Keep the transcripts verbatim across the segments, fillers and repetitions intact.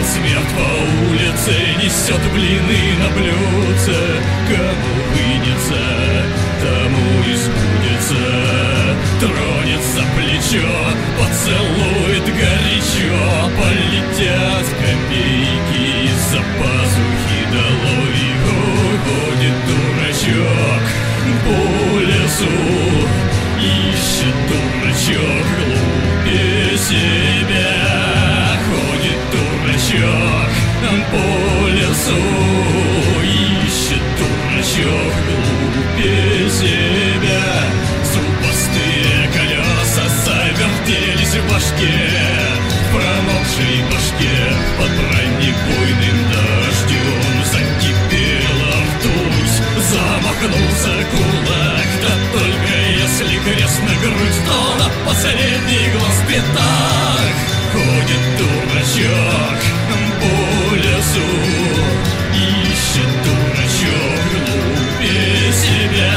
Смерть по улице несет блины на блюдце. Кому вынется, тому и сбудется. Тронет за плечо, поцелует горячо. Полетят копейки из-за пазухи долой. Уходит дурачок по лесу, ищет дурачок глупее себя. Ходит дурачок по лесу, ищет дурачок глупее себя. Зубастые колеса завертелись в башке, в промокшей башке под бронебойным дождем. Закипела ртуть, замахнулся кулак. Да только если крест на грудь, то на последний глаз пятак. Ходит дурачок по лесу, ищет дурачок глупее себя.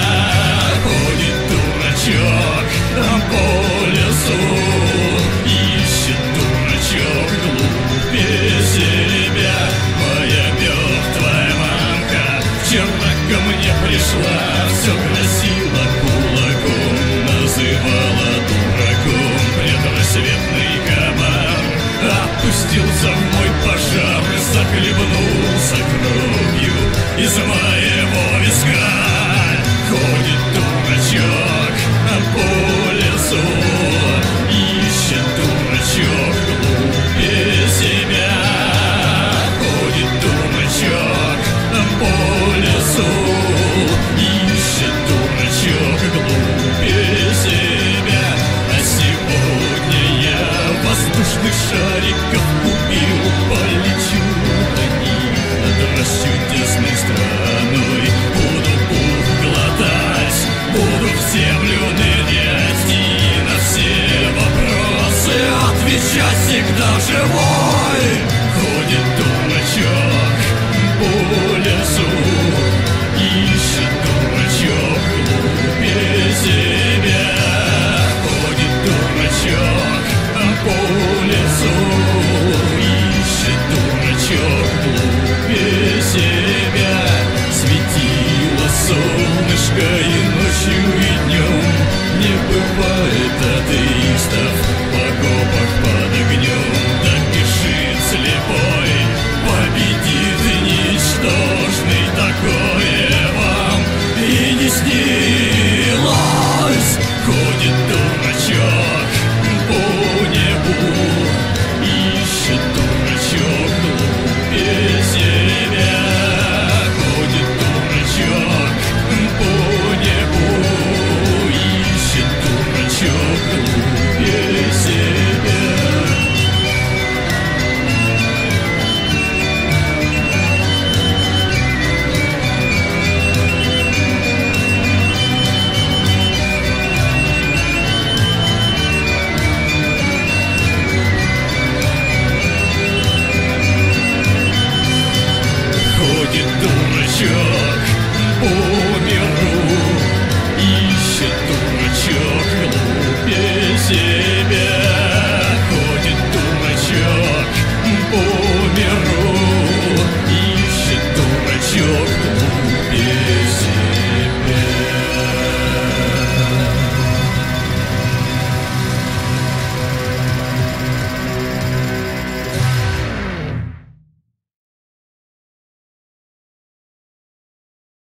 Ходит дурачок по лесу, ищет дурачок глупее себя. Моя мертвая мамка вчера ко мне пришла, все грозила кулаком, называла дураком. Предрассветный комар опустился в мой пожар и захлебнулся кровью из моего виска. Ходит дурачок по лесу, ищет дурачок глупее себя. Ходит дурачок по лесу, ищет дурачок глупее себя. А сегодня я воздушных шариков убил, полечу на них над расчудесной страной. Буду пух глотать, буду в землю нырять и на все вопросы отвечать всегда живой.